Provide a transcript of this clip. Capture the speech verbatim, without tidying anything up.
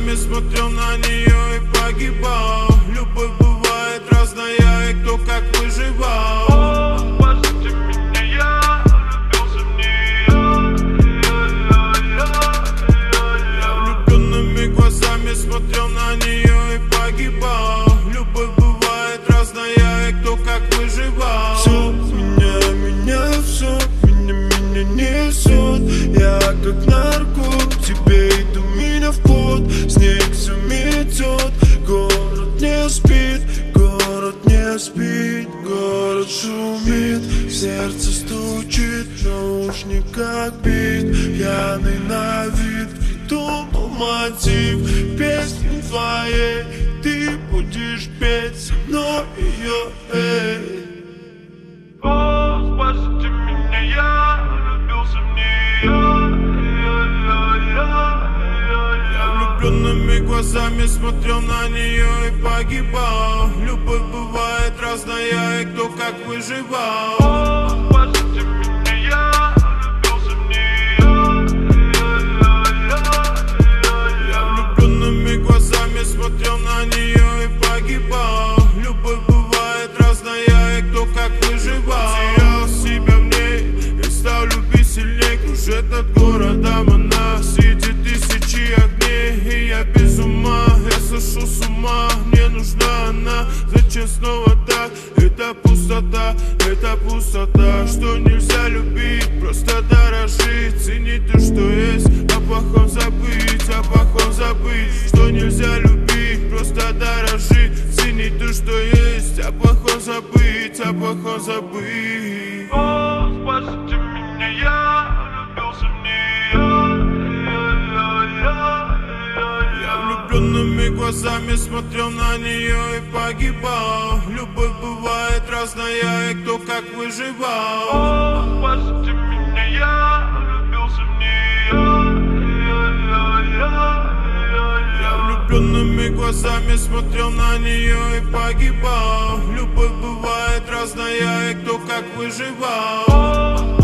глазами смотрел на нее и погибал. Любовь бывает разная, и кто как выживал. О, спасите меня, я влюбился в нее. Я влюбленными глазами смотрел на нее и погибал. Любовь бывает разная, и кто как выживал. Все меня, меня, все меня, меня несет. Я как наркот, к тебе иду, меня в пот. Снег все метет, город не спит, город не спит, город шумит, сердце стучит, наушник как бит, пьяный на вид, придумал мотив песни твоей, ты будешь петь со мной ее, эй. О, спасите меня, я влюбился в нее. Влюбленными глазами смотрел на нее и погибал. Любовь бывает разная, и кто как выживал. О, спасите меня, я влюбился в нее. Я влюбленными глазами смотрел на нее и погибал. Любовь бывает разная, и кто как выживал. Терял себя в ней и стал любить сильней. Кружит над городом она, среди тысячи огней. И я без ума, я сошу с ума. Мне нужна она, зачем снова так? Это пустота, это пустота. Что нельзя любить, просто дорожить. Ценить то, что есть, о плохом забыть, о плохом забыть. Что нельзя любить, просто дорожить. Ценить то, что есть, о плохом забыть, о плохом забыть. О, спасите меня, я влюбился в нее. Я влюбленными глазами смотрел на нее и погибал. Любовь бывает разная, и кто как выживал. О, спасите меня, я влюбился в нее. Я влюбленными глазами смотрел на нее и погибал. Любовь бывает разная, и кто как выживал.